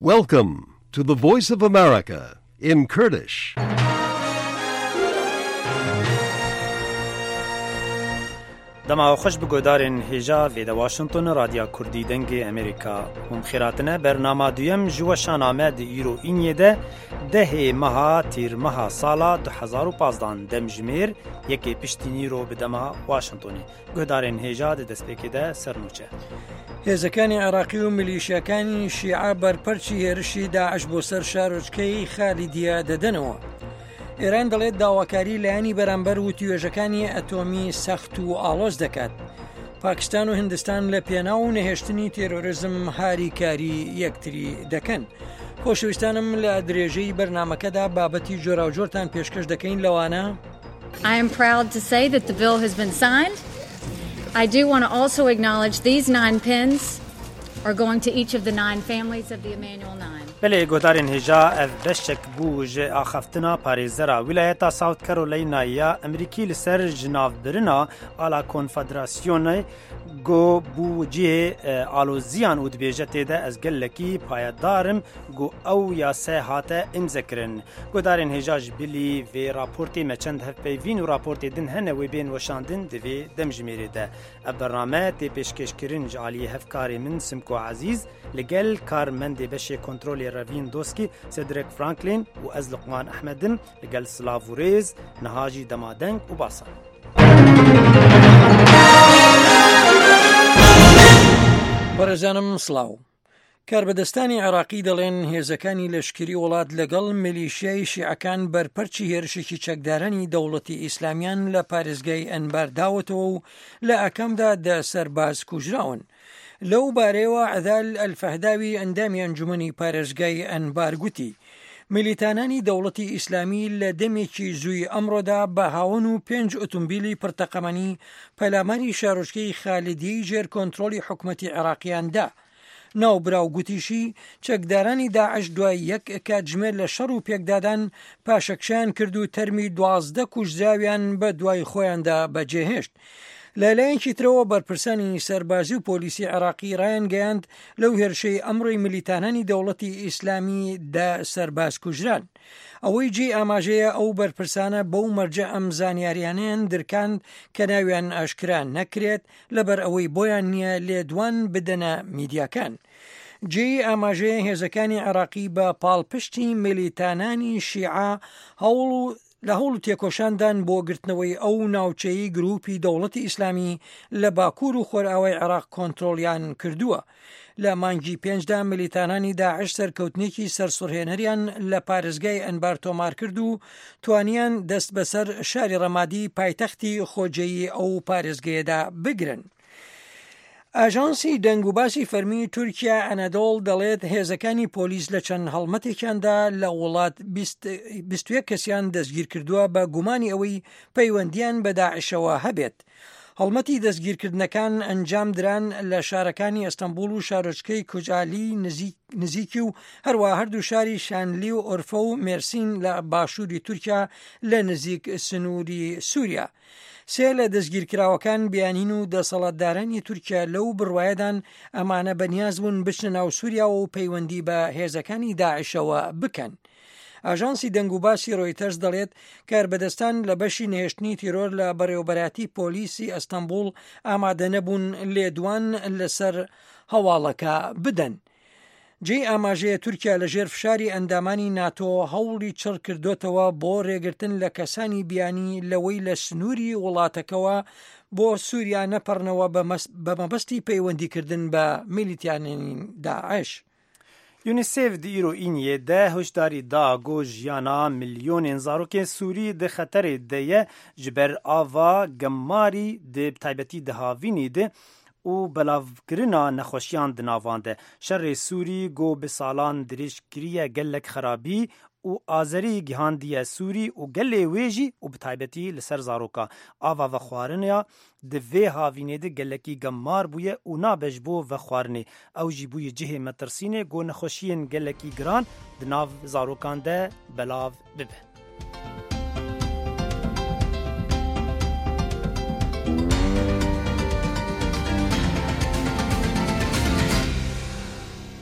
Welcome to the Voice of America in Kurdish. دما خوش بگودارین هجا وید واشنطن رادیو کردی دنگ امریکا هم خیراتنه برنامه دویم جوشان آمد ایرو اینیه ده مها تیر مها سالا 2015 دم جمیر یکی پشتینی رو بدما واشنطنی گودارین هجا ده دسپیکی ده سرنوچه هێزەکانی عێراقی و میلیشیاکانی شیعە بەرپەرچی هێرشی داعش بۆ سەر شارۆچکەی خالیدیە دەدەنەوە. ئێران دەڵێت داواکاری لایەنی بەرامبەر و توێژەکانی ئەتۆمی سەخت و ئاڵۆز دەکات. پاکستان و هندستان لە پێناو و نەهێشتنی تێرۆریزم هاریکاری یەکتری دەکەن. خۆشەویستانم لە درێژەی بەرنامەکەدا بابەتی جۆراوجۆرتان پێشکەش دەکەین لەوانە. I am proud to say that the bill has been signed. I do want to also acknowledge these 9 pins are going to each of the 9 families of the Emanuel 9. بله گودارین هجا اف بشک بوج آخفتنا پاریزرا ولایتا ساوت کارولاینا یا امریکی لسر جناف برنا آلا کنفدراسیون گو بوجه آلوزیان و دبیجته ده از گلکی پایدارم گو او یا سه هاته امذکرن گودارین هجا جبلی و راپورتی مچند هفپیوین و راپورتی دن هنه و بین وشاندن دوی دمجمیری ده برنامه تی پیشکش کرن جعالی هفکاری من سمکو عزیز لگل کارمند بشه کنترول روین دوسکی سدرک فرانکلین و از لقمان احمدم لگل سلاوریز نهاجی دمادنگ و باسا بەڕێزانم سڵاو. کاربەدەستانی عێراقی دەڵێن هێزەکانی لەشکری وڵات لەگەڵ میلیشیای شیعەکان بەرپەرچی هێرشێکی چەکدارانی دەوڵەتی ئیسلامیان لە پارێزگای ئەنبار داوەتەوە و لە ئەکەمدا دە سەرباز کوژراون. لەو بارەیەوە عەدال ئەلفەهداوی ئەندامی ئەنجومەنی پارێزگای ئەنبار گوتی میلیتانانی دەوڵەتی ئیسلامی لە دەمێکی زووی ئەمڕۆدا بە هاون و 5 ئۆتۆمبیلی پڕتەقەمەنی پەلاماری شارۆچکەی خالیدیەی ژێر کۆنتڕۆلی حکومەتی عێراقیاندا. ناوبراو گوتیشی چەکدارانی داعش دوای یەک کاتژمێر لە شەڕ و پێکدادان پاشەکشیان کرد و تەرمی 12 کوژراویان بە دوای خۆیاندا بەجێهێشت. لەلایەنکی ترەوە بەرپرسانی سەربازی و پۆلیسی عێراقی ڕایان گەیاند لەو هێرشەی ئەمڕۆی میلیتانانی دەوڵەتی ئیسلامی دا سەرباز کوژران. ئەوەی جێ ئاماژەیە ئەو بەرپرسانە بەو مەرجە ئەم زانیاریانیان درکاند کە ناویان ئاشکرا نەکرێت لەبەر ئەوەی بۆیان نییە لێدوان بدەنە میدیاکان. جێ ئاماژەیە هێزەکانی عێراقی بە پاڵپشتی میلیتانانی شیعە لە هەوڵ تێکۆشاندان بۆ گرتنەوەی ئەو ناوچەی گروپی دەوڵەتی ئیسلامی لە باکوور و خۆرئاوای عێراق کۆنتڕۆلیان کردووە. لە مانگی 5دا میلیتانانی داعش سەرکەوتنێکی سەرسوڕهێنەریان لە پارێزگای ئەنبار تۆمار کرد و توانیان دەست بەسەر شاری ڕەمادی پایتەختی خۆجەیی ئەو پارێزگایەدا بگرن. ئاژانسی دەنگ و باسی فەرمی تورکیا ئەنەدۆڵ دەڵێت هێزەکانی پۆلیس لە چەند هەڵمەتێکیاندا لە وڵات 21 کەسیان دەستگیر کردووە بە گومانی ئەوەی پەیوەندیان بە داعشەوە هەبێت. هەڵمەتی دەستگیرکردنەکان ئەنجام دران لە شارەکانی ئەستەمبول و شارۆچکەی کوجالی نزیکی و هەروە هەردوو شاری شانلی و ئۆرفە و مێرسین لە باشووری تورکیا لە نزیک سنووری سووریا. سێ لە دەستگیرکراوەکان بیانین و دەسەڵاتدارانی تورکیا لەو بڕوایەدان ئەمانە بەنیاز بوون بچنە ناو سووریاوە و پەیوەندی بە هێزەکانی داعشەوە بکەن. ئاژانسی دەنگ و باسی ڕۆیتەرز دەڵێت کاربەدەستان لە بەشی نهێشتنی تیرۆر لە بەڕێوەبەراتی پۆلیسی ئەستەمبول ئامادە نەبوون لێدوان لەسەر هەواڵەکە بدەن. جێ ئاماژەیە تورکیا لەژێر فشاری ئەندامانی ناتۆ هەوڵی چڕ کردوتەوە بۆ ڕێگرتن لە کەسانی بیانی لەوەی لە سنووری وڵاتەکەەوە بۆ سووریا نەپەڕنەوە بە مەبەستی پەیوەندیکردن بە میلیتانانی داعش. یونیسف دی ایرو اینیه ده هشداری دا گو جیانا میلیون زاروک سوری ده خطر ده جبر آوا گماری ده تایبتی ده هاوینی ده و بلاوکرنا نخوشیان دناوانده شر سوری گو به سالان دریشکریه گلک خرابی و آذری گهاندیه سوری و گله ویجی و بتایبتی لسر زاروکا آوا و خوارنیا دوی هاوینه ده گلکی گمار بویه و نابش بو و خوارنه او جی بوی جه مترسینه گو نخوشین گلکی گران دناو زاروکان ده بلاو ببه.